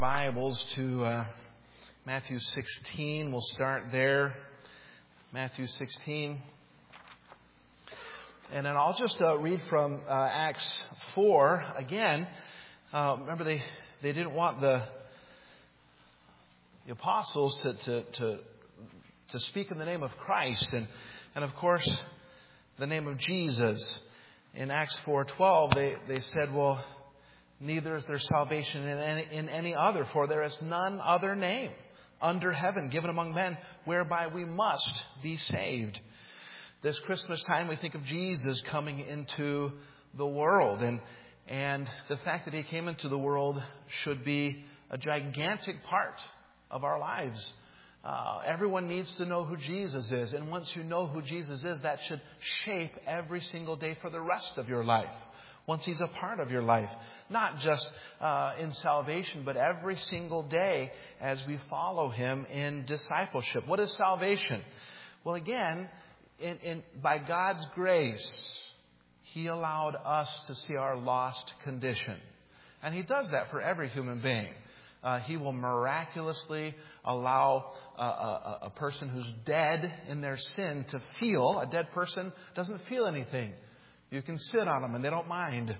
Bibles to Matthew 16. We'll start there. Matthew 16. And then I'll just read from Acts 4 again. Remember, they didn't want the apostles to speak in the name of Christ and of course the name of Jesus. In Acts 4:12, they said, well, neither is there salvation in any other, for there is none other name under heaven given among men whereby we must be saved. This Christmas time, we think of Jesus coming into the world. And the fact that He came into the world should be a gigantic part of our lives. Everyone needs to know who Jesus is. And once you know who Jesus is, that should shape every single day for the rest of your life. Once He's a part of your life, not just in salvation, but every single day as we follow Him in discipleship. What is salvation? Well, again, by God's grace, He allowed us to see our lost condition. And He does that for every human being. He will miraculously allow a person who's dead in their sin to feel. A dead person doesn't feel anything. You can sit on them and they don't mind.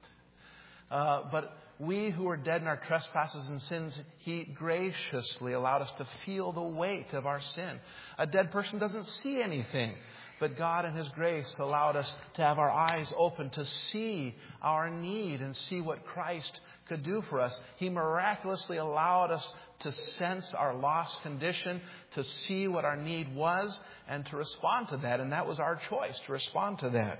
But we who are dead in our trespasses and sins, He graciously allowed us to feel the weight of our sin. A dead person doesn't see anything. But God in His grace allowed us to have our eyes open to see our need and see what Christ could do for us. He miraculously allowed us to sense our lost condition, to see what our need was, and to respond to that. And that was our choice, to respond to that.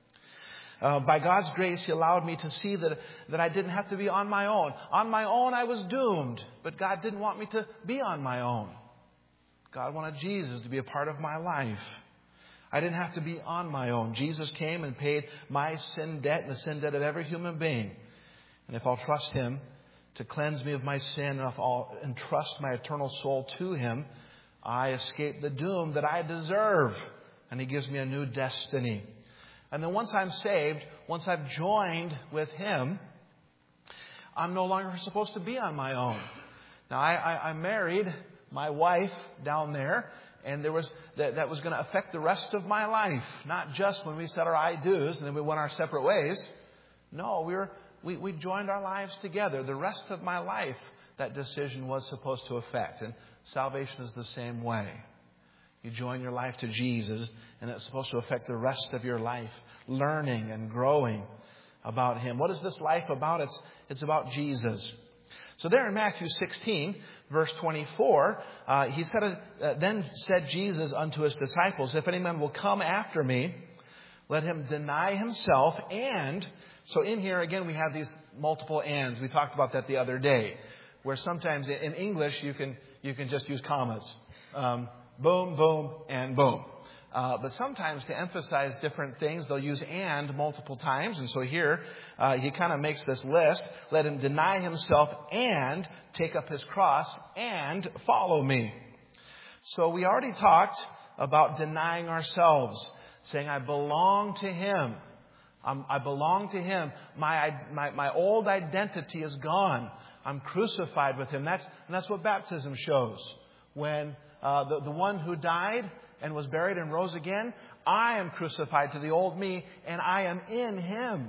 By God's grace, He allowed me to see that I didn't have to be on my own. On my own, I was doomed. But God didn't want me to be on my own. God wanted Jesus to be a part of my life. I didn't have to be on my own. Jesus came and paid my sin debt and the sin debt of every human being. And if I'll trust Him to cleanse me of my sin, and if I'll entrust my eternal soul to Him, I escape the doom that I deserve. And He gives me a new destiny. And then once I'm saved, once I've joined with Him, I'm no longer supposed to be on my own. Now, I married my wife down there, and that was going to affect the rest of my life. Not just when we said our I do's and then we went our separate ways. No, we joined our lives together. The rest of my life, that decision was supposed to affect. And salvation is the same way. You join your life to Jesus, and it's supposed to affect the rest of your life, learning and growing about Him. What is this life about? It's about Jesus. So there in Matthew 16, verse 24, He said, then said Jesus unto His disciples, if any man will come after me, let him deny himself. And so in here, again, we have these multiple ands. We talked about that the other day, where sometimes in English you can just use commas. Boom, boom, and boom. But sometimes to emphasize different things, they'll use and multiple times. And so here, He kind of makes this list. Let him deny himself and take up his cross and follow me. So we already talked about denying ourselves, saying, I belong to Him. I belong to Him. My old identity is gone. I'm crucified with Him. That's what baptism shows. When the one who died and was buried and rose again, I am crucified to the old me, and I am in Him.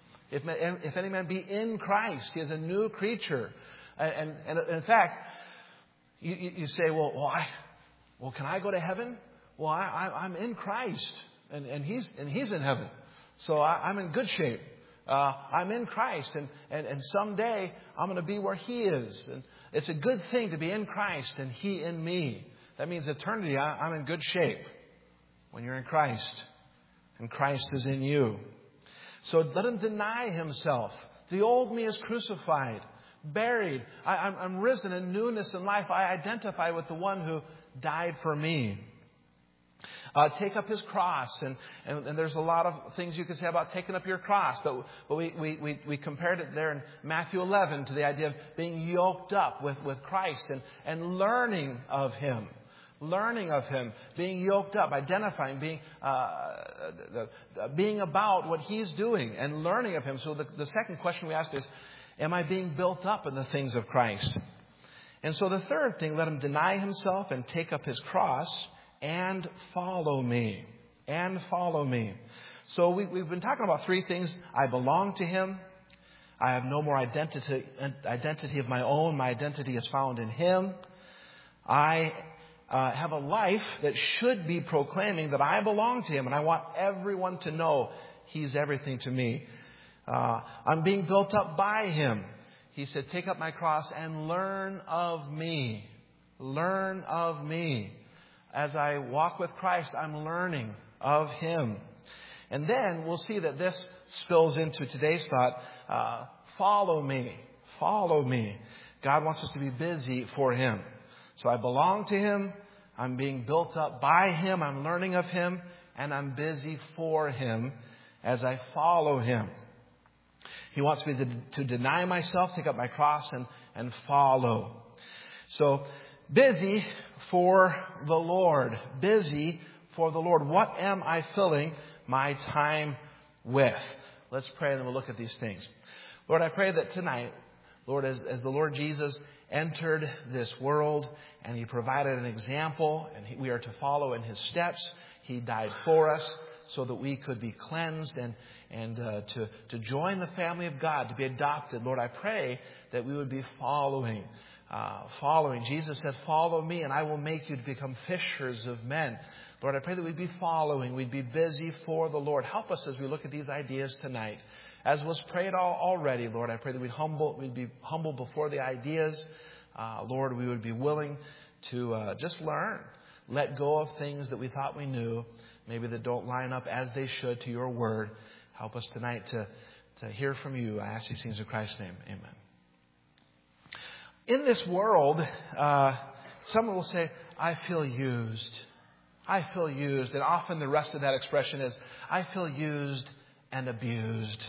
If any man be in Christ, he is a new creature. And in fact, you say, well, can I go to heaven? Well, I'm in Christ, and He's in heaven, so I'm in good shape. I'm in Christ, and someday I'm going to be where He is. And it's a good thing to be in Christ and He in me. That means eternity, I'm in good shape when you're in Christ and Christ is in you. So let him deny himself. The old me is crucified, buried. I'm risen in newness in life. I identify with the one who died for me. Take up his cross. And there's a lot of things you could say about taking up your cross. But we compared it there in Matthew 11 to the idea of being yoked up with Christ and learning of Him. Learning of Him, being yoked up, identifying, being about what He's doing and learning of Him. So the second question we asked is, Am I being built up in the things of Christ? And so the third thing, let him deny himself and take up his cross and follow me. And follow me. So we've been talking about three things. I belong to him. I have no more identity of my own. My identity is found in him. I have a life that should be proclaiming that I belong to him. And I want everyone to know he's everything to me. I'm being built up by him. He said, take up my cross and learn of me. Learn of me. As I walk with Christ, I'm learning of him. And then we'll see that this spills into today's thought. Follow me. Follow me. God wants us to be busy for him. So I belong to him. I'm being built up by him. I'm learning of him. And I'm busy for him as I follow him. He wants me to deny myself, take up my cross, and follow. So busy for the Lord. Busy for the Lord. What am I filling my time with? Let's pray and then we'll look at these things. Lord, I pray that tonight, Lord, as the Lord Jesus entered this world and he provided an example and we are to follow in his steps. He died for us so that we could be cleansed and to join the family of God, to be adopted. Lord, I pray that we would be following. Jesus said, follow me and I will make you to become fishers of men. Lord, I pray that we'd be following. We'd be busy for the Lord. Help us as we look at these ideas tonight. As was prayed already, Lord, I pray that we'd be humble before the ideas. Lord, we would be willing to just learn. Let go of things that we thought we knew, maybe that don't line up as they should to your word. Help us tonight to hear from you. I ask these things in Christ's name. Amen. In this world, someone will say, I feel used. I feel used. And often the rest of that expression is, I feel used and abused.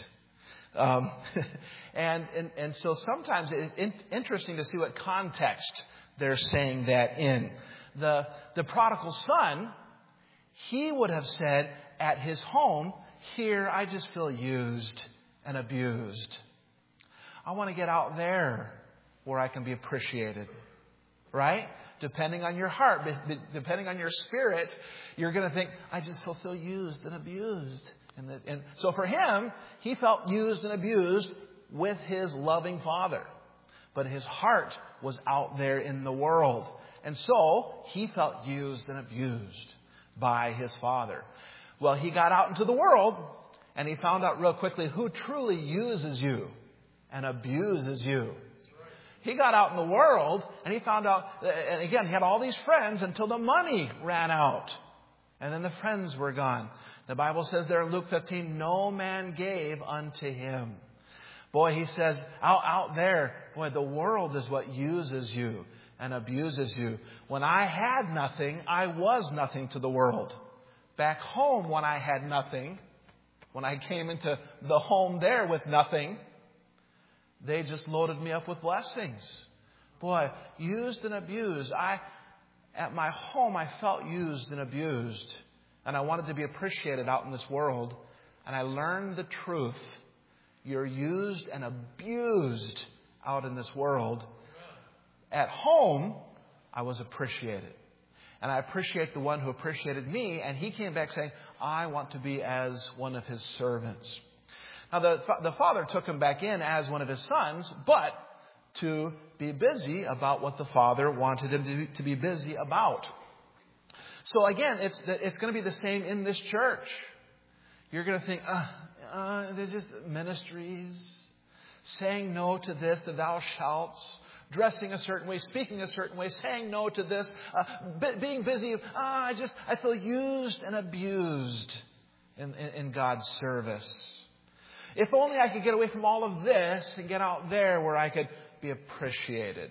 And so sometimes it's interesting to see what context they're saying that in. The prodigal son, he would have said at his home, here I just feel used and abused. I want to get out there where I can be appreciated. Right? Depending on your heart, depending on your spirit, you're going to think, I just feel used and abused. And so for him, he felt used and abused with his loving father. But his heart was out there in the world. And so he felt used and abused by his father. Well, he got out into the world and he found out real quickly who truly uses you and abuses you. He got out in the world and he found out, and again, he had all these friends until the money ran out. And then the friends were gone. The Bible says there in Luke 15, no man gave unto him. Boy, he says, out there, boy, the world is what uses you and abuses you. When I had nothing, I was nothing to the world. Back home, when I had nothing, when I came into the home there with nothing, they just loaded me up with blessings. Boy, used and abused. At my home, I felt used and abused. And I wanted to be appreciated out in this world. And I learned the truth. You're used and abused out in this world. At home, I was appreciated. And I appreciate the one who appreciated me. And he came back saying, I want to be as one of his servants. Now, the father took him back in as one of his sons, but to be busy about what the father wanted him to be busy about. So again, it's going to be the same in this church. You're going to think, they're just ministries, saying no to this, the thou shalt, dressing a certain way, speaking a certain way, saying no to this, being busy. I feel used and abused in God's service. If only I could get away from all of this and get out there where I could be appreciated.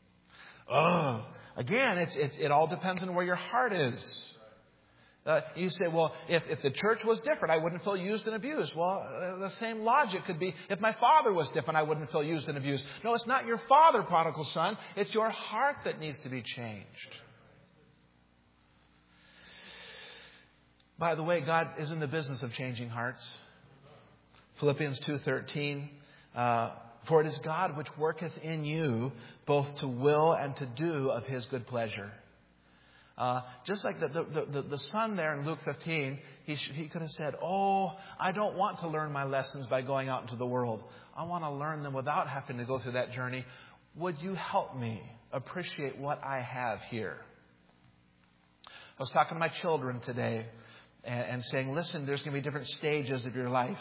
Again, it all depends on where your heart is. You say, well, if the church was different, I wouldn't feel used and abused. Well, the same logic could be, if my father was different, I wouldn't feel used and abused. No, it's not your father, prodigal son. It's your heart that needs to be changed. By the way, God is in the business of changing hearts. Philippians 2:13, For it is God which worketh in you both to will and to do of His good pleasure. Just like the son there in Luke 15, he could have said, oh, I don't want to learn my lessons by going out into the world. I want to learn them without having to go through that journey. Would you help me appreciate what I have here? I was talking to my children today and saying, listen, there's going to be different stages of your life.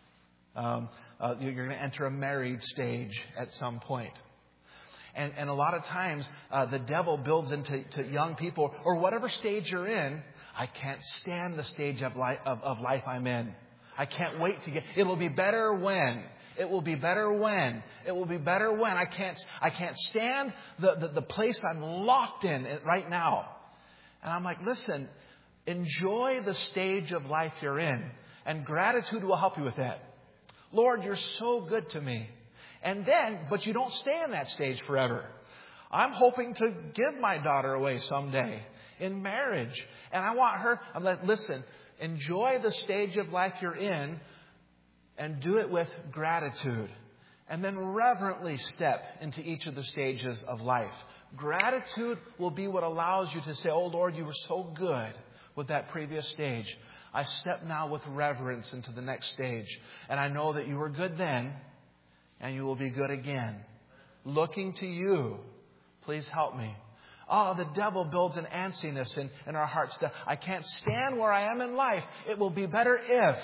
You're going to enter a married stage at some point. And a lot of times, the devil builds into young people, or whatever stage you're in, I can't stand the stage of life I'm in. I can't wait to get, it'll be better when. It will be better when. It will be better when. I can't stand the place I'm locked in right now. And I'm like, listen, enjoy the stage of life you're in. And gratitude will help you with that. Lord, you're so good to me. And then, but you don't stay in that stage forever. I'm hoping to give my daughter away someday in marriage. And I want her, I'm like, listen, enjoy the stage of life you're in and do it with gratitude. And then reverently step into each of the stages of life. Gratitude will be what allows you to say, oh Lord, you were so good with that previous stage. I step now with reverence into the next stage. And I know that you were good then. And you will be good again. Looking to you. Please help me. Oh, the devil builds an antsiness in our hearts. I can't stand where I am in life. It will be better if.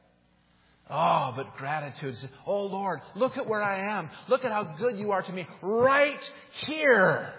Oh, but gratitude. Oh, Lord, look at where I am. Look at how good you are to me right here.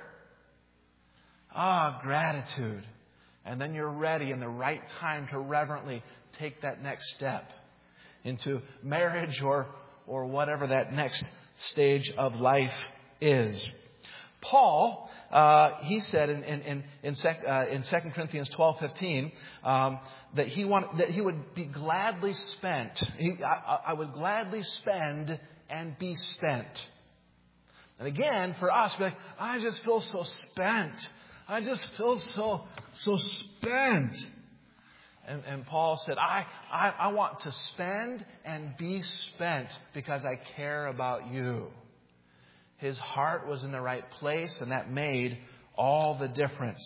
Ah, gratitude. And then you're ready in the right time to reverently take that next step into marriage or whatever that next stage of life is. Paul, he said in 2 Corinthians 12:15 that he would be gladly spent. I would gladly spend and be spent. And again, for us, we're like, I just feel so spent. I just feel so spent. And Paul said, I want to spend and be spent because I care about you. His heart was in the right place, and that made all the difference.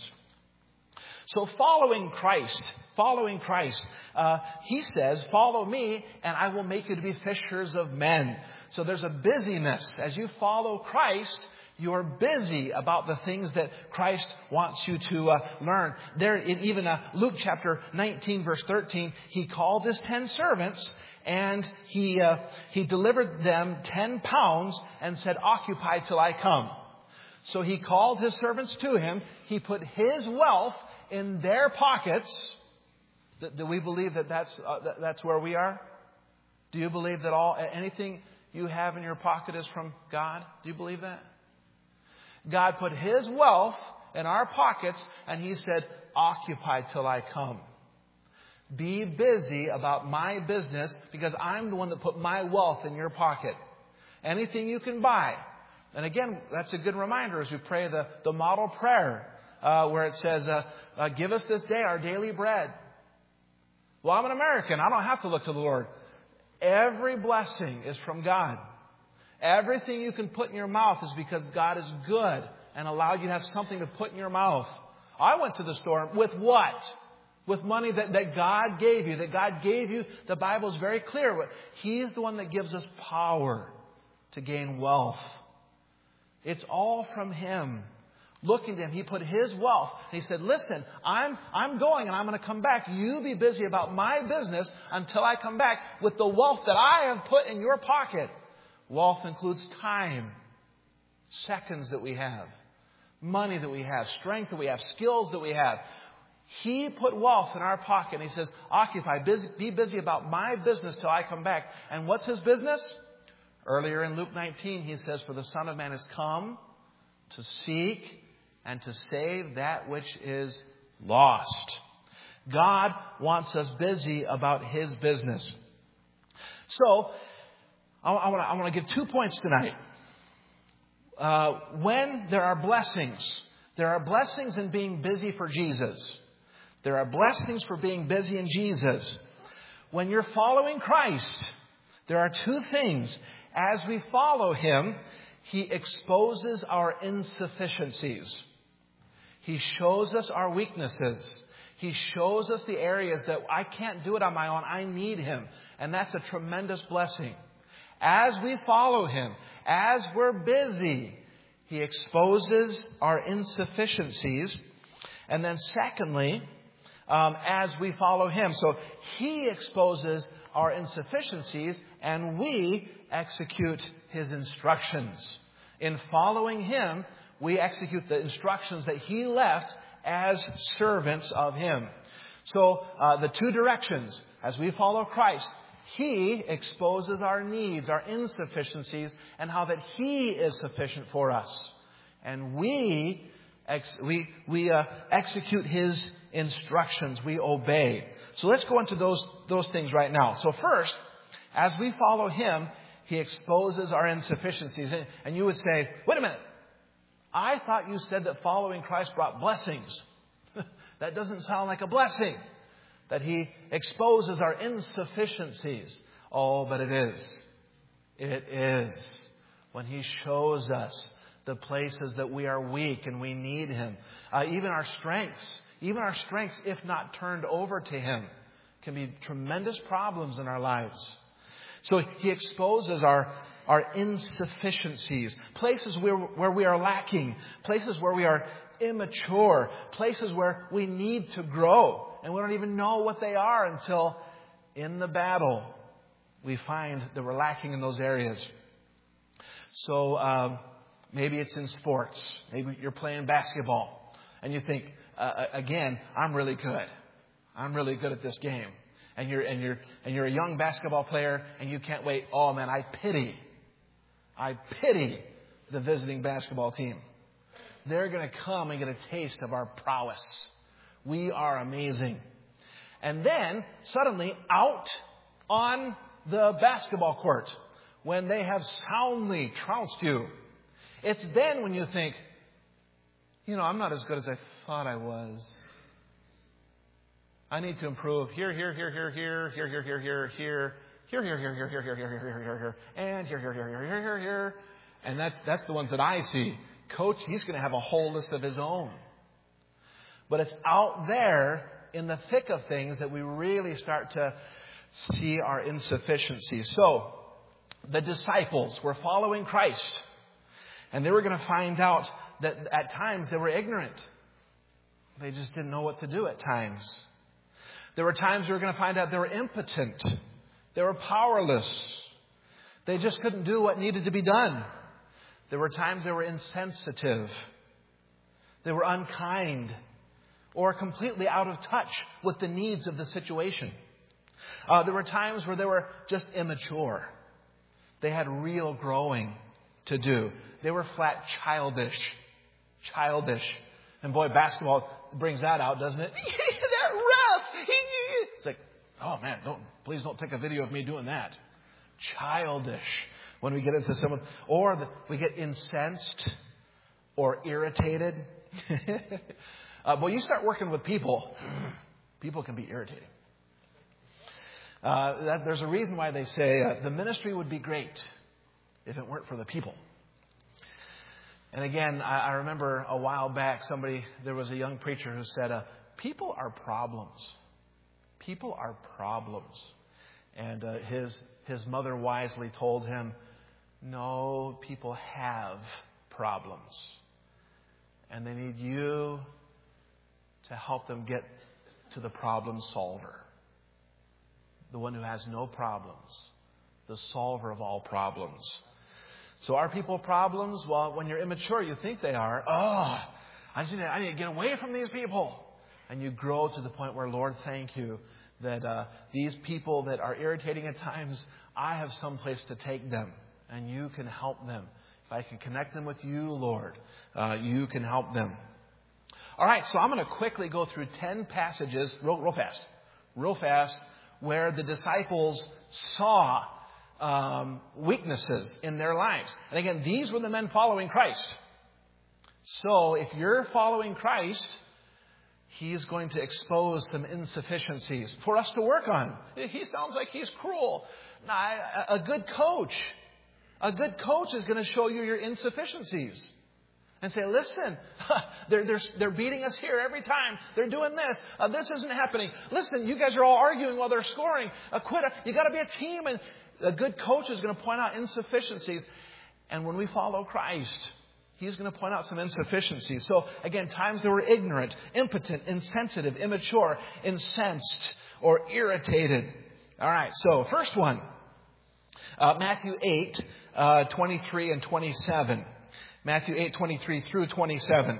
So following Christ, he says, follow me and I will make you to be fishers of men. So there's a busyness. As you follow Christ, you're busy about the things that Christ wants you to learn. There, in even Luke chapter 19, verse 13, he called his 10 servants and he delivered them 10 pounds and said, occupy till I come. So he called his servants to him. He put his wealth in their pockets. Do we believe that that's where we are? Do you believe that anything you have in your pocket is from God? Do you believe that? God put His wealth in our pockets and He said, occupy till I come. Be busy about my business because I'm the one that put my wealth in your pocket. Anything you can buy. And again, that's a good reminder as we pray the model prayer where it says, give us this day our daily bread. Well, I'm an American. I don't have to look to the Lord. Every blessing is from God. Everything you can put in your mouth is because God is good and allowed you to have something to put in your mouth. I went to the store with what? With money that God gave you. That God gave you. The Bible is very clear. He's the one that gives us power to gain wealth. It's all from Him. Looking to Him, He put His wealth. And He said, listen, I'm going and I'm going to come back. You be busy about my business until I come back with the wealth that I have put in your pocket. Wealth includes time, seconds that we have, money that we have, strength that we have, skills that we have. He put wealth in our pocket. And He says, occupy, be busy about my business till I come back. And what's His business? Earlier in Luke 19, He says, for the Son of Man has come to seek and to save that which is lost. God wants us busy about His business. So, I want to give 2 points tonight. When there are blessings in being busy for Jesus. There are blessings for being busy in Jesus. When you're following Christ, there are two things. as we follow Him, He exposes our insufficiencies. He shows us our weaknesses. He shows us the areas that I can't do it on my own. I need Him. And that's a tremendous blessing. As we follow Him, as we're busy, He exposes our insufficiencies. And then secondly, as we follow Him. So He exposes our insufficiencies and we execute His instructions. In following Him, we execute the instructions that He left as servants of Him. So the two directions, as we follow Christ, He exposes our needs, our insufficiencies, and how that He is sufficient for us. And we execute His instructions. We obey. So let's go into those things right now. So first, as we follow Him, He exposes our insufficiencies. And you would say, wait a minute. I thought you said that following Christ brought blessings. That doesn't sound like a blessing. That He exposes our insufficiencies. Oh, but it is. It is. When He shows us the places that we are weak and we need Him. Even our strengths, if not turned over to Him, can be tremendous problems in our lives. So He exposes our insufficiencies, places where we are lacking, places where we are immature, places where we need to grow. And we don't even know what they are until in the battle we find that we're lacking in those areas. So maybe it's in sports. Maybe you're playing basketball and you think, again, I'm really good. I'm really good at this game. And you're a young basketball player and you can't wait. Oh man, I pity the visiting basketball team. They're going to come and get a taste of our prowess. We are amazing. And then suddenly out on the basketball court, when they have soundly trounced you, it's then when you think, I'm not as good as I thought I was. I need to improve here, and here. And that's the ones that I see. Coach, he's going to have a whole list of his own. But it's out there in the thick of things that we really start to see our insufficiencies. So, the disciples were following Christ. And they were going to find out that at times they were ignorant. They just didn't know what to do at times. There were times they were going to find out they were impotent. They were powerless. They just couldn't do what needed to be done. There were times they were insensitive. They were unkind or completely out of touch with the needs of the situation. There were times where they were just immature. They had real growing to do. They were flat childish. And boy, basketball brings that out, doesn't it? That ref! It's like, oh man, please don't take a video of me doing that. Childish. When we get into someone, or we get incensed or irritated. But you start working with people can be irritating. There's a reason why they say the ministry would be great if it weren't for the people. And again, I remember a while back, there was a young preacher who said, people are problems. People are problems. And his mother wisely told him, no, people have problems. And they need you to help them get to the problem solver. The one who has no problems. The solver of all problems. So are people problems? Well, when you're immature, you think they are. I need to get away from these people. And you grow to the point where, Lord, thank you that these people that are irritating at times, I have some place to take them. And you can help them. If I can connect them with you, Lord, you can help them. All right, so I'm going to quickly go through 10 passages real fast, where the disciples saw weaknesses in their lives. And again, these were the men following Christ. So if you're following Christ, He's going to expose some insufficiencies for us to work on. He sounds like he's cruel. A good coach A good coach is going to show you your insufficiencies and say, listen, they're beating us here every time. They're doing this. This isn't happening. Listen, you guys are all arguing while they're scoring. Quit. You got to be a team. And a good coach is going to point out insufficiencies. And when we follow Christ, He's going to point out some insufficiencies. So again, times they were ignorant, impotent, insensitive, immature, incensed, or irritated. All right. So first one, Matthew 8, 23 and 27. Matthew 8, 23 through 27.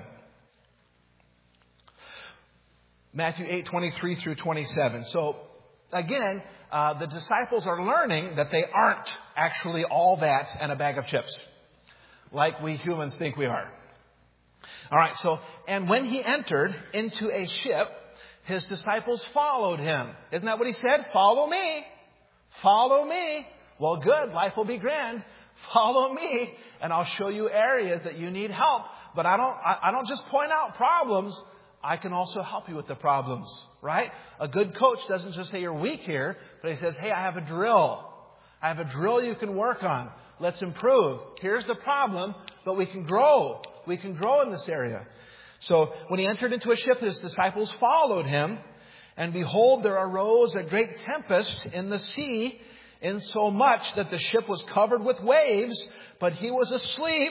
Matthew 8, 23 through 27. So again, the disciples are learning that they aren't actually all that and a bag of chips, like we humans think we are. All right, so, and when He entered into a ship, His disciples followed Him. Isn't that what He said? Follow me. Follow me. Well, good. Life will be grand. Follow me, and I'll show you areas that you need help. But I don't just point out problems. I can also help you with the problems, right? A good coach doesn't just say you're weak here, but he says, hey, I have a drill. I have a drill you can work on. Let's improve. Here's the problem, but we can grow. We can grow in this area. So when He entered into a ship, His disciples followed Him. And behold, there arose a great tempest in the sea, insomuch that the ship was covered with waves, but He was asleep.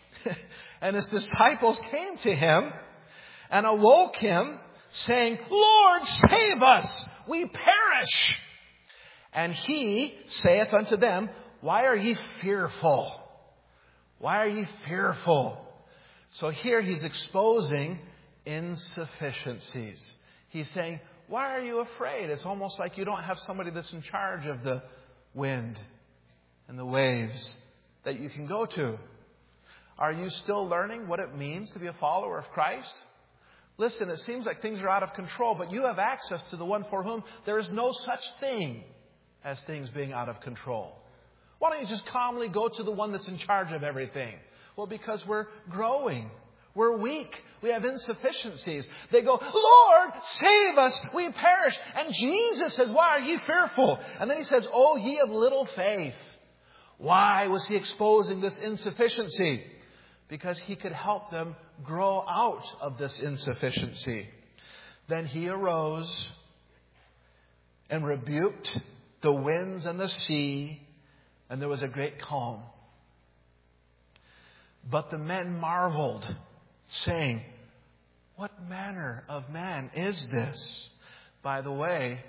And His disciples came to Him and awoke Him, saying, Lord, save us, we perish. And He saith unto them, why are ye fearful? Why are ye fearful? So here He's exposing insufficiencies. He's saying, why are you afraid? It's almost like you don't have somebody that's in charge of the wind and the waves that you can go to. Are you still learning what it means to be a follower of Christ? Listen, it seems like things are out of control, but you have access to the one for whom there is no such thing as things being out of control. Why don't you just calmly go to the one that's in charge of everything? Well, because we're growing. We're weak. We have insufficiencies. They go, Lord, save us. We perish. And Jesus says, why are ye fearful? And then He says, oh, ye of little faith. Why was He exposing this insufficiency? Because He could help them grow out of this insufficiency. Then He arose and rebuked the winds and the sea, and there was a great calm. But the men marveled, saying, what manner of man is this? By the way,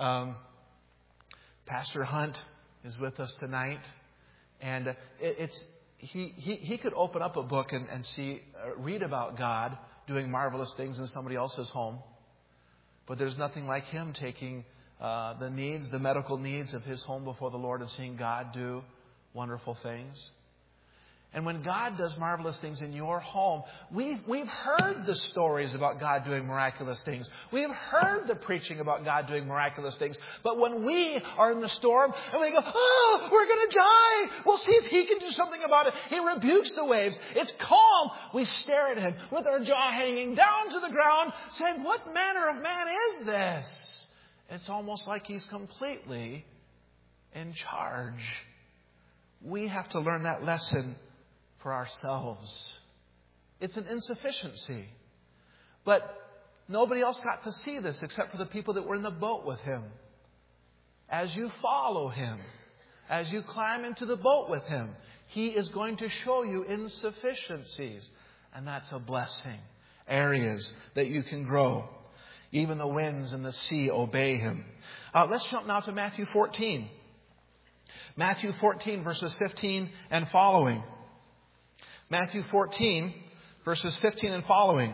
Pastor Hunt is with us tonight, and he could open up a book and read about God doing marvelous things in somebody else's home, but there's nothing like him taking the medical needs of his home before the Lord and seeing God do wonderful things. And when God does marvelous things in your home, we've heard the stories about God doing miraculous things. We've heard the preaching about God doing miraculous things. But when we are in the storm and we go, oh, we're going to die. We'll see if He can do something about it. He rebukes the waves. It's calm. We stare at Him with our jaw hanging down to the ground, saying, what manner of man is this? It's almost like He's completely in charge. We have to learn that lesson for ourselves. It's an insufficiency. But nobody else got to see this except for the people that were in the boat with Him. As you follow Him, as you climb into the boat with Him, He is going to show you insufficiencies. And that's a blessing. Areas that you can grow. Even the winds and the sea obey Him. Let's jump now to Matthew 14. Matthew 14, verses 15 and following. Matthew 14, verses 15 and following.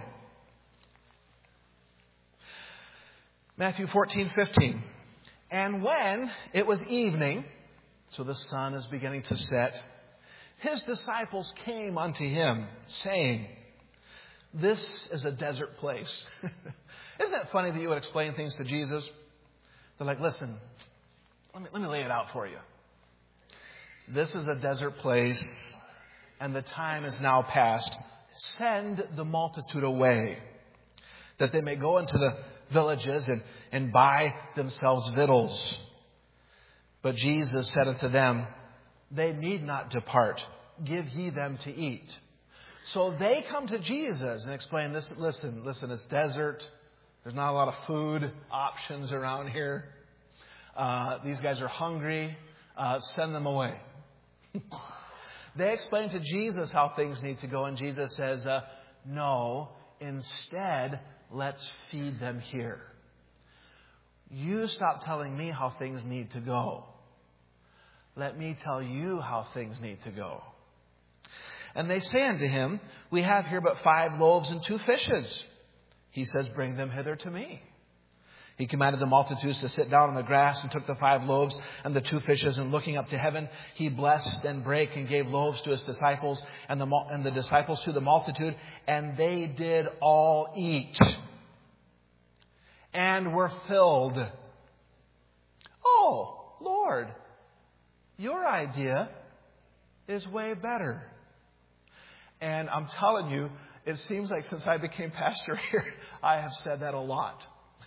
Matthew 14, 15. And when it was evening, so the sun is beginning to set, His disciples came unto Him, saying, this is a desert place. Isn't it funny that you would explain things to Jesus? They're like, listen, let me lay it out for you. This is a desert place, and the time is now past. Send the multitude away, that they may go into the villages and buy themselves victuals. But Jesus said unto them, They need not depart. Give ye them to eat. So they come to Jesus and explain this. Listen, it's desert. There's not a lot of food options around here. These guys are hungry. Send them away. They explain to Jesus how things need to go, and Jesus says, no, instead, let's feed them here. You stop telling me how things need to go. Let me tell you how things need to go. And they say unto him, we have here but 5 loaves and 2 fishes. He says, bring them hither to me. He commanded the multitudes to sit down on the grass and took the 5 loaves and the 2 fishes, and looking up to heaven, he blessed and brake and gave loaves to his disciples and the disciples to the multitude, and they did all eat and were filled. Oh, Lord, your idea is way better. And I'm telling you, it seems like since I became pastor here, I have said that a lot.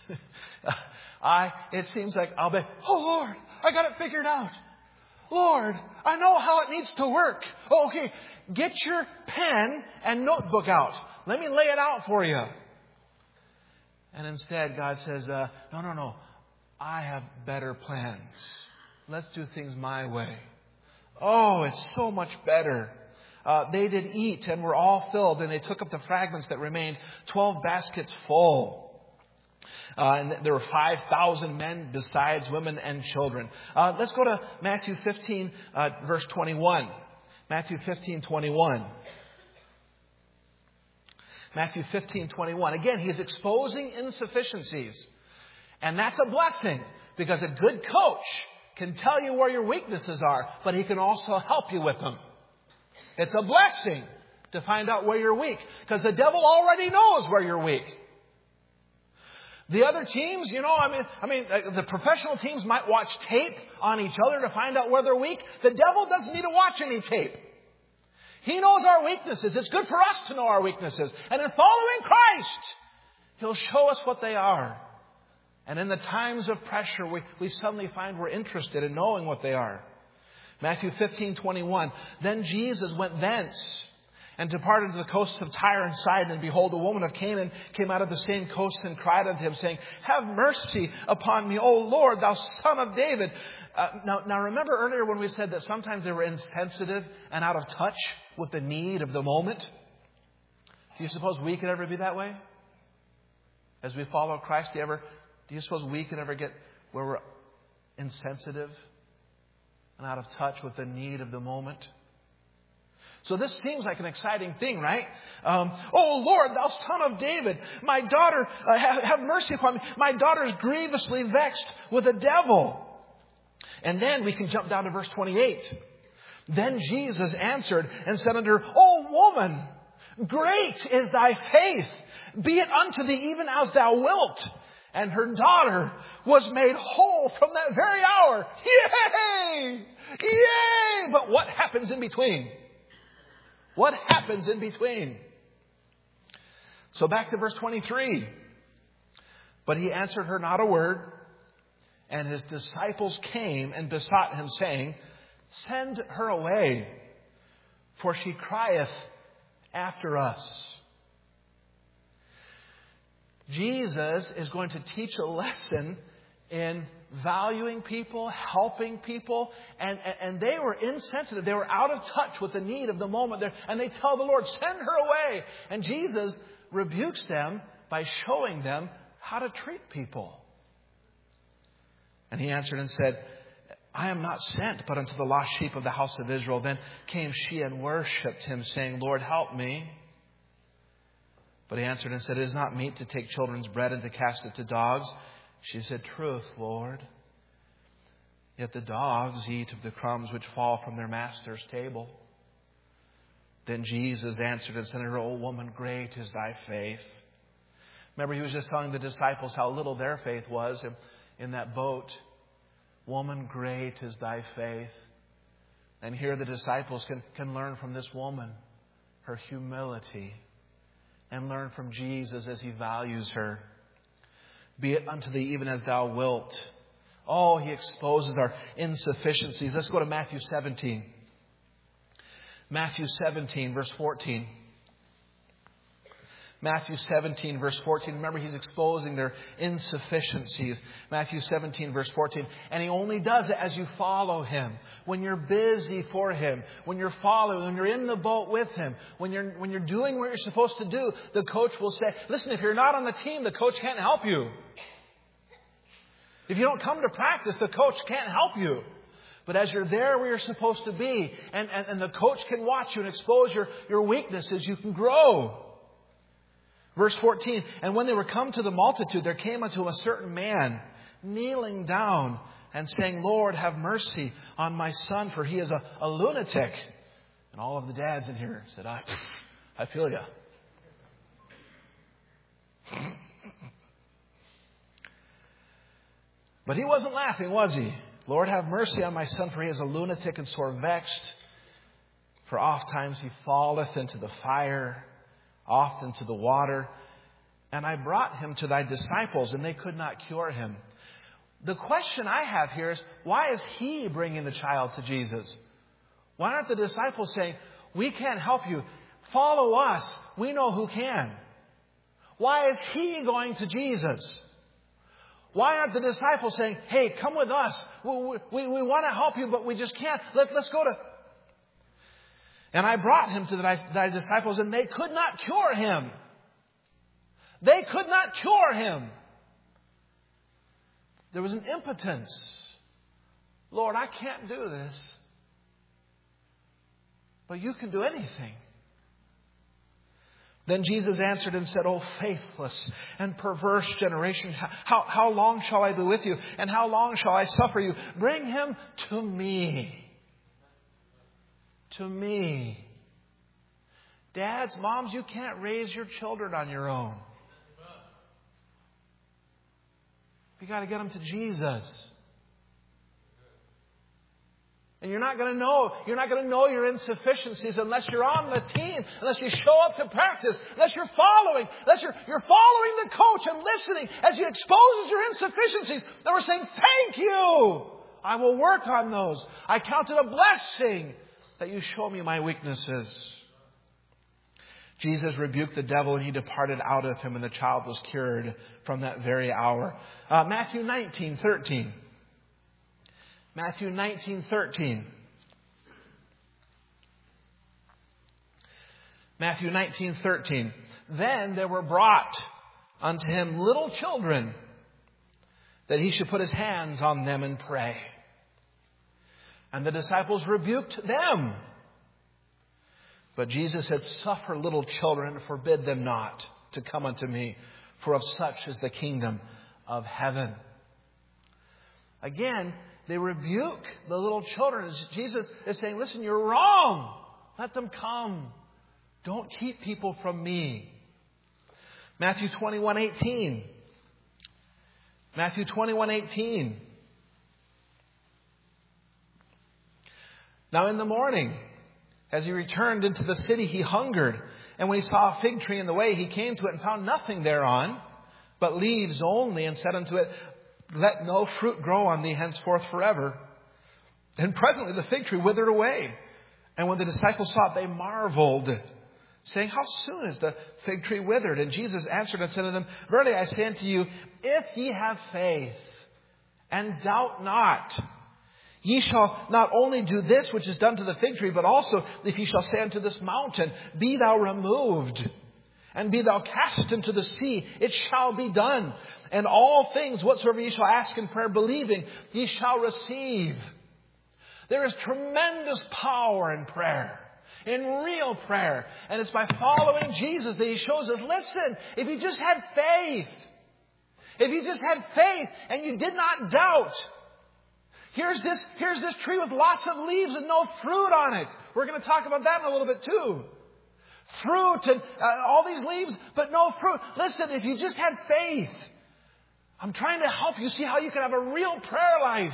It seems like I'll be, oh Lord, I got it figured out. Lord, I know how it needs to work. Okay, get your pen and notebook out. Let me lay it out for you. And instead, God says, no. I have better plans. Let's do things my way. Oh, it's so much better. They did eat and were all filled, and they took up the fragments that remained, 12 baskets full. And there were 5,000 men besides women and children. Let's go to Matthew 15, verse 21. Matthew 15:21. Matthew 15:21. Again, he's exposing insufficiencies. And that's a blessing, because a good coach can tell you where your weaknesses are, but he can also help you with them. It's a blessing to find out where you're weak, because the devil already knows where you're weak. The other teams, the professional teams might watch tape on each other to find out where they're weak. The devil doesn't need to watch any tape. He knows our weaknesses. It's good for us to know our weaknesses. And in following Christ, he'll show us what they are. And in the times of pressure, we suddenly find we're interested in knowing what they are. Matthew 15:21. Then Jesus went thence and departed to the coasts of Tyre and Sidon. And behold, a woman of Canaan came out of the same coast and cried unto him, saying, have mercy upon me, O Lord, thou son of David. Now remember earlier when we said that sometimes they were insensitive and out of touch with the need of the moment? Do you suppose we could ever be that way? As we follow Christ, do you suppose we could ever get where we're insensitive and out of touch with the need of the moment? So this seems like an exciting thing, right? Oh Lord, thou son of David, my daughter, have mercy upon me. My daughter is grievously vexed with a devil. And then we can jump down to verse 28. Then Jesus answered and said unto her, O woman, great is thy faith. Be it unto thee even as thou wilt. And her daughter was made whole from that very hour. Yay! Yay! But what happens in between? What happens in between? So back to verse 23. But he answered her not a word. And his disciples came and besought him, saying, send her away, for she crieth after us. Jesus is going to teach a lesson in valuing people, helping people, and they were insensitive. They were out of touch with the need of the moment there, and they tell the Lord, send her away. And Jesus rebukes them by showing them how to treat people. And he answered and said, I am not sent but unto the lost sheep of the house of Israel. Then came she and worshipped him, saying, Lord, help me. But he answered and said, it is not meet to take children's bread and to cast it to dogs. She said, truth, Lord. Yet the dogs eat of the crumbs which fall from their master's table. Then Jesus answered and said to her, O woman, great is thy faith. Remember, he was just telling the disciples how little their faith was in that boat. Woman, great is thy faith. And here the disciples can learn from this woman her humility, and learn from Jesus as he values her. Be it unto thee even as thou wilt. Oh, He exposes our insufficiencies. Let's go to Matthew 17. Matthew 17, verse 14. Matthew 17, verse 14. Remember, He's exposing their insufficiencies. Matthew 17, verse 14. And He only does it as you follow Him. When you're busy for Him. When you're following. When you're in the boat with Him. When you're doing what you're supposed to do, the coach will say, listen, if you're not on the team, the coach can't help you. If you don't come to practice, the coach can't help you. But as you're there where you're supposed to be, and the coach can watch you and expose your weaknesses, you can grow. Verse 14, and when they were come to the multitude, there came unto him a certain man, kneeling down and saying, Lord, have mercy on my son, for he is a lunatic. And all of the dads in here said, I feel you. But he wasn't laughing, was he? Lord, have mercy on my son, for he is a lunatic and sore vexed. For oft times he falleth into the fire, oft into the water. And I brought him to thy disciples, and they could not cure him. The question I have here is, why is he bringing the child to Jesus? Why aren't the disciples saying, we can't help you. Follow us. We know who can. Why is he going to Jesus? Why aren't the disciples saying, hey, come with us. We want to help you, but we just can't. Let's go to... And I brought him to thy disciples, and they could not cure him. They could not cure him. There was an impotence. Lord, I can't do this. But you can do anything. Then Jesus answered and said, O faithless and perverse generation, how long shall I be with you? And how long shall I suffer you? Bring him to me. To me. Dads, moms, you can't raise your children on your own. You got to get them to Jesus. And you're not going to know your insufficiencies unless you're on the team, unless you show up to practice, unless you're following, unless you're following the coach and listening as he exposes your insufficiencies. And we're saying, thank you. I will work on those. I count it a blessing that you show me my weaknesses. Jesus rebuked the devil, and he departed out of him, and the child was cured from that very hour. Matthew 19:13. Matthew 19:13. Matthew 19:13. Then there were brought unto him little children, that he should put his hands on them and pray. And the disciples rebuked them. But Jesus said, suffer little children and forbid them not to come unto me, for of such is the kingdom of heaven. Again, they rebuke the little children. Jesus is saying, listen, you're wrong. Let them come. Don't keep people from me. Matthew 21:18. Matthew 21:18. Now in the morning, as he returned into the city, he hungered. And when he saw a fig tree in the way, he came to it and found nothing thereon, but leaves only, and said unto it, let no fruit grow on thee henceforth forever. And presently the fig tree withered away. And when the disciples saw it, they marveled, saying, how soon is the fig tree withered? And Jesus answered and said to them, verily I say unto you, if ye have faith, and doubt not, ye shall not only do this which is done to the fig tree, but also if ye shall say unto this mountain, be thou removed, and be thou cast into the sea, it shall be done. And all things whatsoever ye shall ask in prayer, believing, ye shall receive. There is tremendous power in prayer, in real prayer. And it's by following Jesus that he shows us, listen, if you just had faith, and you did not doubt, here's this tree with lots of leaves and no fruit on it. We're going to talk about that in a little bit too. Fruit and all these leaves, but no fruit. Listen, if you just had faith, I'm trying to help you see how you can have a real prayer life.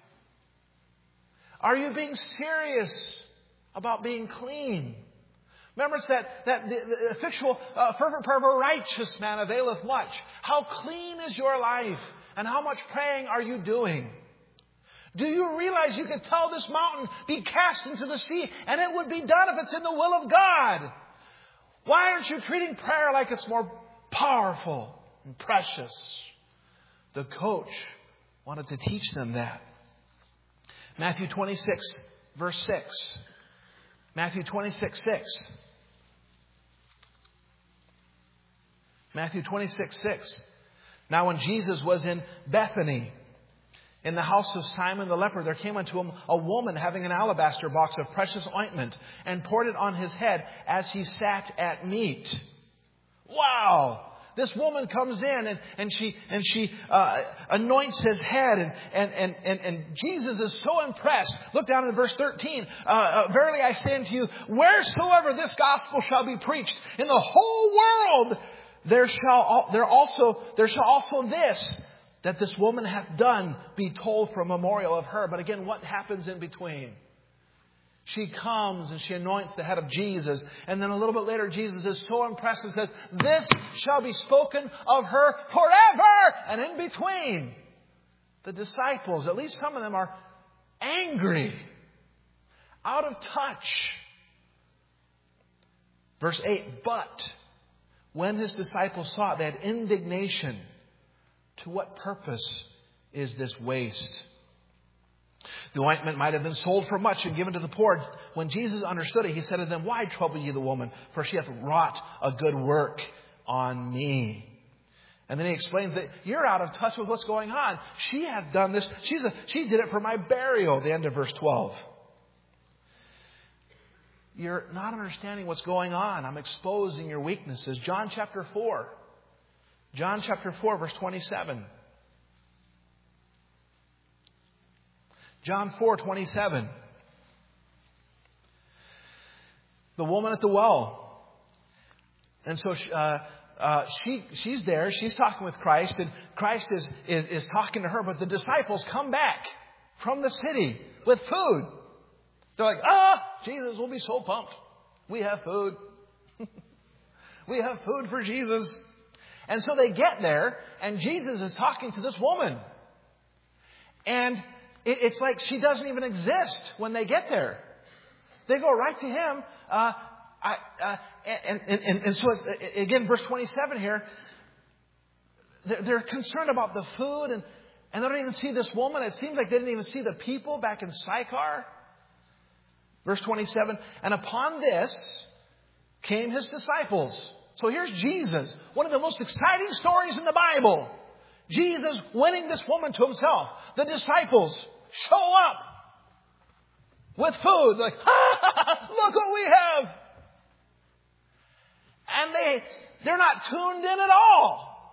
Are you being serious about being clean? Remember, it's that the effectual, fervent prayer of a righteous man availeth much. How clean is your life? And how much praying are you doing? Do you realize you could tell this mountain, be cast into the sea, and it would be done if it's in the will of God? Why aren't you treating prayer like it's more powerful and precious? The coach wanted to teach them that. Matthew 26, verse 6. Matthew 26, 6. Matthew 26, 6. Now when Jesus was in Bethany, in the house of Simon the leper, there came unto him a woman having an alabaster box of precious ointment, and poured it on his head as he sat at meat. Wow! This woman comes in and she anoints his head, and Jesus is so impressed. Look down in verse 13. Verily I say unto you, wheresoever this gospel shall be preached in the whole world, there shall also this, that this woman hath done, be told for a memorial of her. But again, what happens in between? She comes and she anoints the head of Jesus. And then a little bit later, Jesus is so impressed and says, this shall be spoken of her forever. And in between, the disciples, at least some of them, are angry, out of touch. Verse 8, but when his disciples saw it, they had indignation. To what purpose is this waste? The ointment might have been sold for much and given to the poor. When Jesus understood it, he said to them, why trouble ye the woman? For she hath wrought a good work on me. And then he explains that you're out of touch with what's going on. She hath done this. She did it for my burial. The end of verse 12. You're not understanding what's going on. I'm exposing your weaknesses. John chapter 4. John chapter 4, verse 27. John 4:27. The woman at the well. And so she's there. She's talking with Christ. And Christ is talking to her. But the disciples come back from the city with food. They're like, Jesus will be so pumped. We have food. We have food for Jesus. And so they get there, and Jesus is talking to this woman. And it's like she doesn't even exist when they get there. They go right to him. And so, again, verse 27 here, they're concerned about the food, and they don't even see this woman. It seems like they didn't even see the people back in Sychar. Verse 27, and upon this came his disciples. So here's Jesus, one of the most exciting stories in the Bible. Jesus winning this woman to himself. The disciples show up with food. Like, look what we have. And they're not tuned in at all.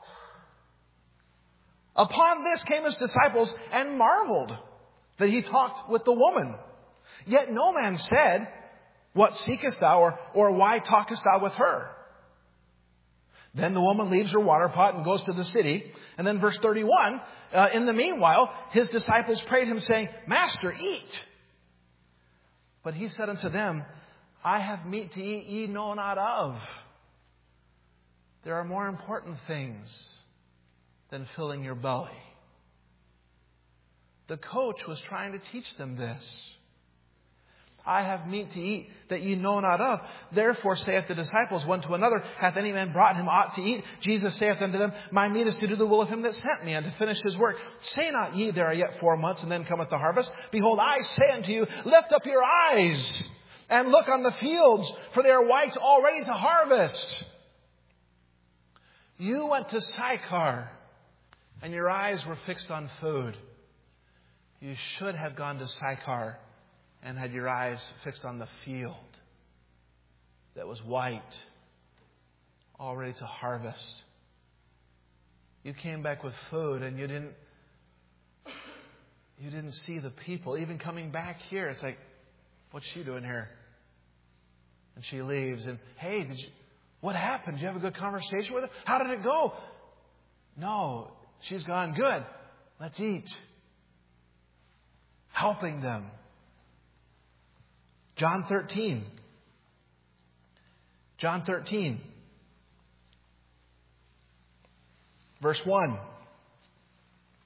Upon this came his disciples and marveled that he talked with the woman. Yet no man said, what seekest thou, or why talkest thou with her? Then the woman leaves her water pot and goes to the city. And then verse 31, in the meanwhile, his disciples prayed him, saying, Master, eat. But he said unto them, I have meat to eat ye know not of. There are more important things than filling your belly. The coach was trying to teach them this. I have meat to eat that ye know not of. Therefore saith the disciples one to another, hath any man brought him aught to eat? Jesus saith unto them, my meat is to do the will of him that sent me, and to finish his work. Say not ye, there are yet 4 months, and then cometh the harvest. Behold, I say unto you, lift up your eyes, and look on the fields, for they are white already to harvest. You went to Sychar, and your eyes were fixed on food. You should have gone to Sychar and had your eyes fixed on the field that was white, all ready to harvest. You came back with food and you didn't see the people. Even coming back here, it's like, what's she doing here? And she leaves. And, hey, what happened? Did you have a good conversation with her? How did it go? No, she's gone. Good. Let's eat. Helping them. John 13. John 13. Verse 1.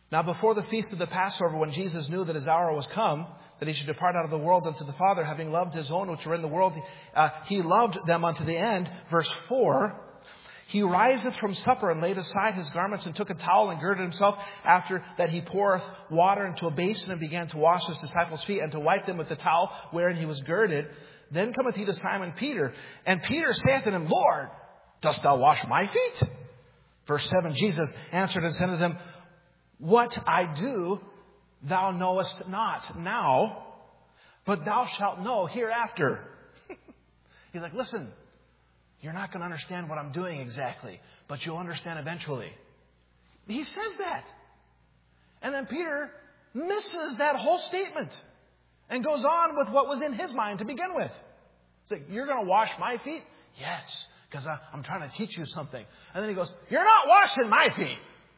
Now before the feast of the Passover, when Jesus knew that his hour was come, that he should depart out of the world unto the Father, having loved his own which were in the world, he loved them unto the end. Verse 4, he riseth from supper and laid aside his garments and took a towel and girded himself. After that he poureth water into a basin and began to wash his disciples' feet and to wipe them with the towel wherein he was girded. Then cometh he to Simon Peter, and Peter saith unto him, Lord, dost thou wash my feet? Verse 7, Jesus answered and said unto them, What I do thou knowest not now, but thou shalt know hereafter. He's like, listen, you're not going to understand what I'm doing exactly, but you'll understand eventually. He says that. And then Peter misses that whole statement and goes on with what was in his mind to begin with. It's like, you're going to wash my feet? Yes, because I'm trying to teach you something. And then he goes, you're not washing my feet.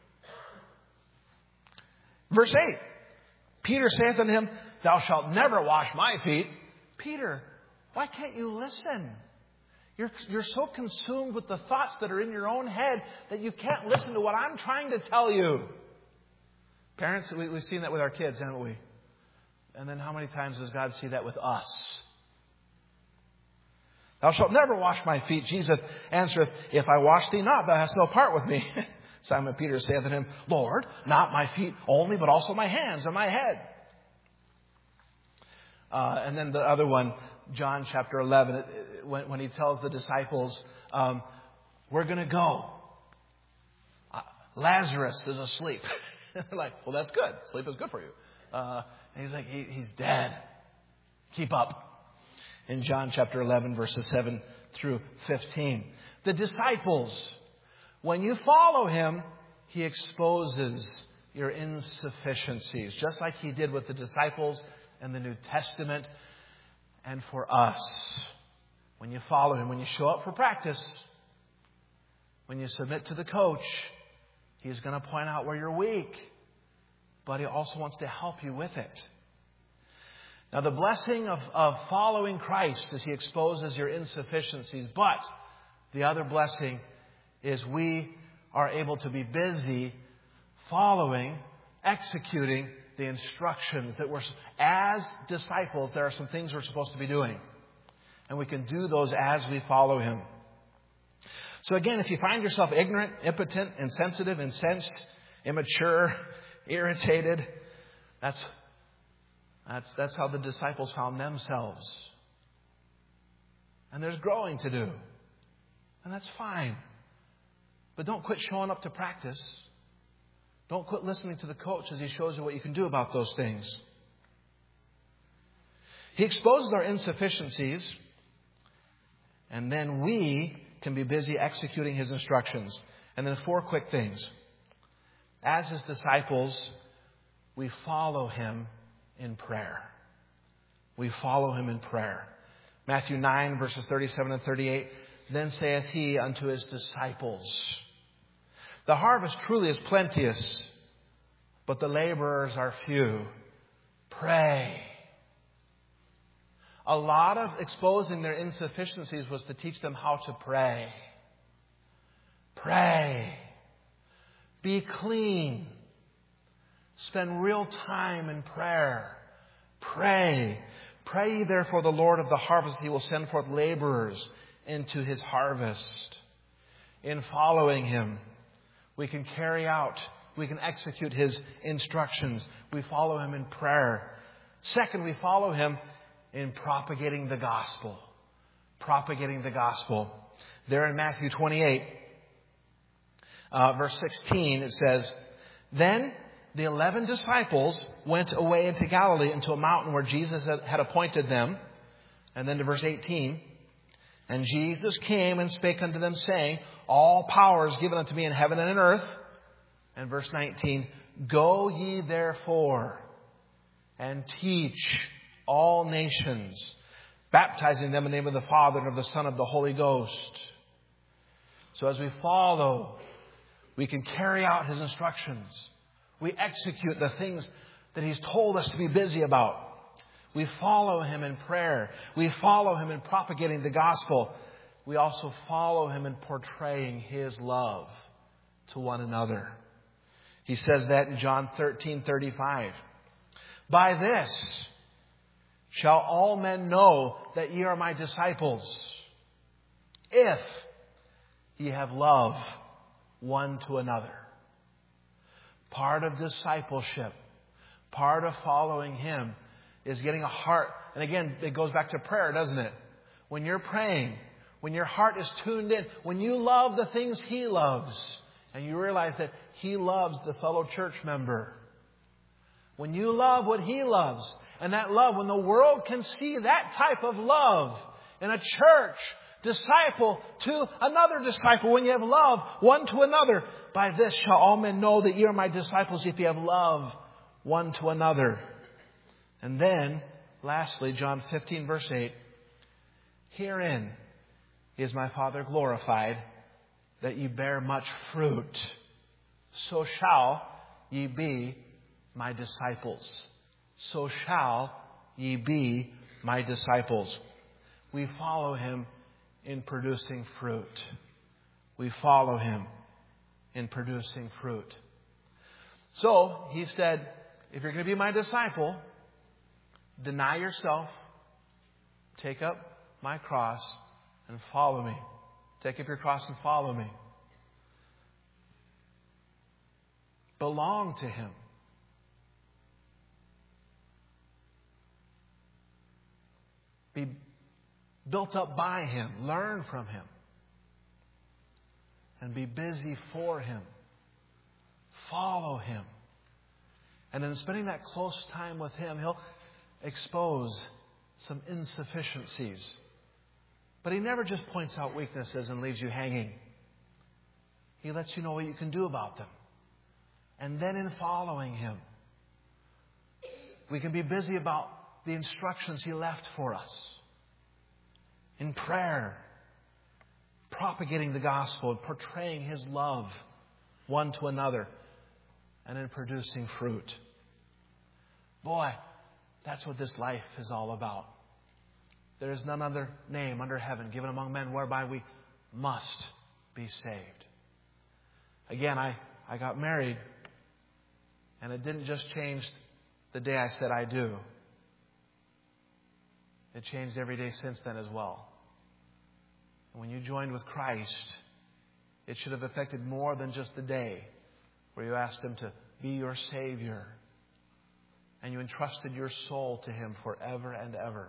Verse 8, Peter saith unto him, Thou shalt never wash my feet. Peter, why can't you listen? You're so consumed with the thoughts that are in your own head that you can't listen to what I'm trying to tell you. Parents, we've seen that with our kids, haven't we? And then how many times does God see that with us? Thou shalt never wash my feet. Jesus answereth, If I wash thee not, thou hast no part with me. Simon Peter saith unto him, Lord, not my feet only, but also my hands and my head. And then the other one, John chapter 11, when he tells the disciples, we're going to go. Lazarus is asleep. They're like, well, that's good. Sleep is good for you. And he's like, he's dead. Keep up. In John chapter 11, verses 7 through 15. The disciples, when you follow him, he exposes your insufficiencies, just like he did with the disciples in the New Testament and for us. When you follow him, when you show up for practice, when you submit to the coach, he's going to point out where you're weak, but he also wants to help you with it. Now, the blessing of following Christ is he exposes your insufficiencies, but the other blessing is we are able to be busy following, executing the instructions that we're, as disciples, there are some things we're supposed to be doing. And we can do those as we follow him. So again, if you find yourself ignorant, impotent, insensitive, incensed, immature, irritated, that's how the disciples found themselves. And there's growing to do. And that's fine. But don't quit showing up to practice. Don't quit listening to the coach as he shows you what you can do about those things. He exposes our insufficiencies, and then we can be busy executing his instructions. And then 4 quick things. As his disciples, we follow him in prayer. We follow him in prayer. Matthew 9, verses 37 and 38. Then saith he unto his disciples, The harvest truly is plenteous, but the laborers are few. Pray. A lot of exposing their insufficiencies was to teach them how to pray. Pray. Be clean. Spend real time in prayer. Pray. Pray ye therefore the Lord of the harvest, he will send forth laborers into his harvest. In following him, we can carry out, we can execute his instructions. We follow him in prayer. Second, we follow him in propagating the gospel. Propagating the gospel. There in Matthew 28, verse 16, it says, Then the 11 disciples went away into Galilee, into a mountain where Jesus had appointed them. And then to verse 18, And Jesus came and spake unto them, saying, All power is given unto me in heaven and in earth. And verse 19, Go ye therefore and teach all nations, baptizing them in the name of the Father and of the Son and of the Holy Ghost. So as we follow, we can carry out his instructions. We execute the things that he's told us to be busy about. We follow him in prayer. We follow him in propagating the gospel. We also follow him in portraying his love to one another. He says that in John 13:35. By this shall all men know that ye are my disciples, if ye have love one to another. Part of discipleship, part of following Him is getting a heart. And again, it goes back to prayer, doesn't it? When you're praying, when your heart is tuned in, when you love the things He loves, and you realize that He loves the fellow church member. When you love what He loves, and that love, when the world can see that type of love in a church, disciple to another disciple, when you have love one to another, by this shall all men know that ye are my disciples, if you have love one to another. And then, lastly, John 15, verse 8, herein is my Father glorified, that ye bear much fruit. So shall ye be my disciples. So shall ye be my disciples. We follow Him in producing fruit. We follow Him in producing fruit. So, He said, if you're going to be my disciple, deny yourself, take up my cross, and follow me. Take up your cross and follow me. Belong to Him. Be built up by Him. Learn from Him. And be busy for Him. Follow Him. And in spending that close time with Him, He'll expose some insufficiencies. But He never just points out weaknesses and leaves you hanging. He lets you know what you can do about them. And then in following Him, we can be busy about the instructions He left for us. In prayer, propagating the gospel and portraying His love one to another, and in producing fruit. Boy, that's what this life is all about. There is none other name under heaven given among men whereby we must be saved. Again, I got married, and it didn't just change the day I said I do. It changed every day since then as well. And when you joined with Christ, it should have affected more than just the day where you asked Him to be your Savior and you entrusted your soul to Him forever and ever.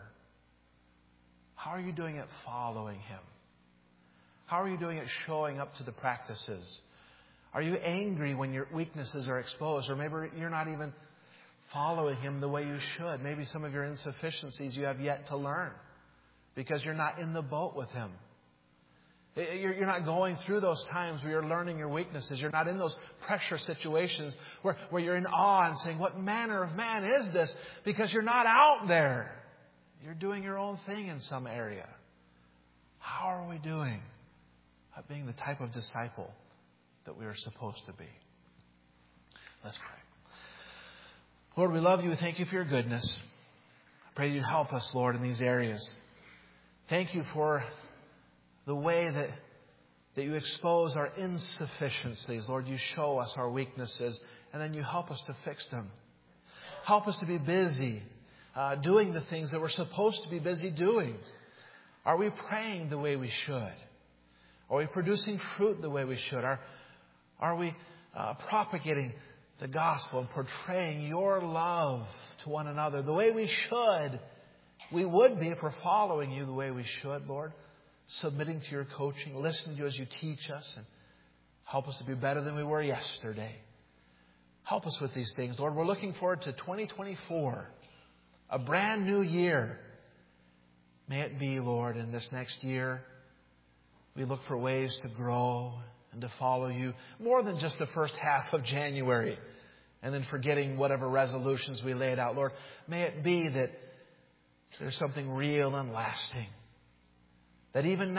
How are you doing it following Him? How are you doing it showing up to the practices? Are you angry when your weaknesses are exposed? Or maybe you're not even following Him the way you should. Maybe some of your insufficiencies you have yet to learn because you're not in the boat with Him. You're not going through those times where you're learning your weaknesses. You're not in those pressure situations where you're in awe and saying, what manner of man is this? Because you're not out there. You're doing your own thing in some area. How are we doing at being the type of disciple that we are supposed to be? Let's pray. Lord, we love You. We thank You for Your goodness. I pray that You help us, Lord, in these areas. Thank You for the way that You expose our insufficiencies. Lord, You show us our weaknesses, and then You help us to fix them. Help us to be busy doing the things that we're supposed to be busy doing. Are we praying the way we should? Are we producing fruit the way we should? Are we propagating the gospel and portraying Your love to one another the way we should? We would be if we're following You the way we should, Lord. Submitting to Your coaching, listening to You as You teach us, and help us to be better than we were yesterday. Help us with these things, Lord. We're looking forward to 2024, a brand new year. May it be, Lord, in this next year, we look for ways to grow and to follow You more than just the first half of January and then forgetting whatever resolutions we laid out. Lord, may it be that there's something real and lasting. That even